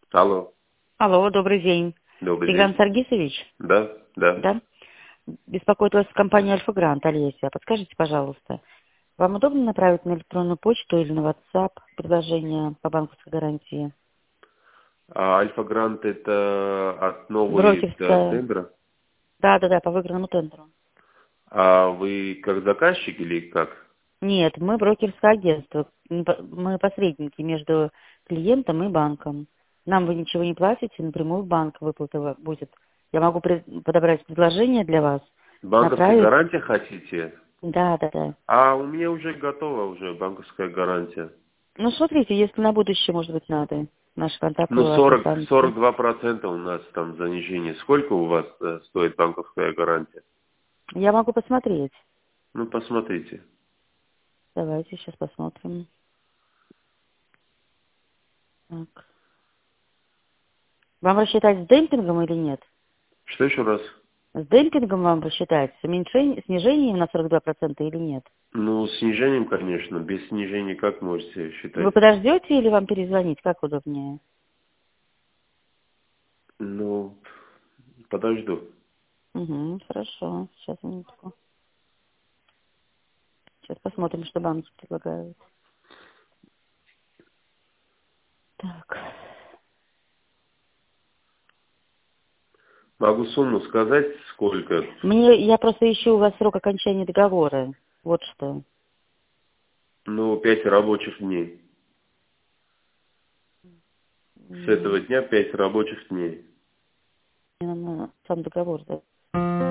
Алло. Алло, добрый день. Добрый Тигран день. Саргисович? Да, да. Да? Беспокоит вас компания Альфа-Грант, Олеся. Подскажите, пожалуйста, вам удобно направить на электронную почту или на WhatsApp предложение по банковской гарантии? А Альфа-Грант это основы Брокерская. тендера? Да, по выигранному тендеру. А вы как заказчик или как? Нет, мы брокерское агентство. Мы посредники между клиентом и банком. Нам вы ничего не платите, напрямую в банк выплата будет. Я могу подобрать предложение для вас, Банковская направить. гарантия хотите? Да. А у меня уже готова уже банковская гарантия. Ну, смотрите, если на будущее, может быть, надо. Наши контакты Ну, у вас 40, останутся. 42% у нас там занижение. Сколько у вас стоит банковская гарантия? Я могу посмотреть. Ну, посмотрите. Давайте сейчас посмотрим. Так. Вам рассчитать с демпингом или нет? Что еще раз? С демпингом вам рассчитать? С снижением на 42% или нет? Ну, с снижением, конечно. Без снижения как можете Вы считать? подождете или вам перезвонить? Как удобнее? Ну, подожду. Угу, хорошо. Сейчас минутку. Сейчас посмотрим, что банки предлагают. Так. Могу сумму сказать, сколько? Я просто ищу у вас срок окончания договора. Вот что. Ну, 5 рабочих дней. С этого дня 5 рабочих дней. Сам договор, да?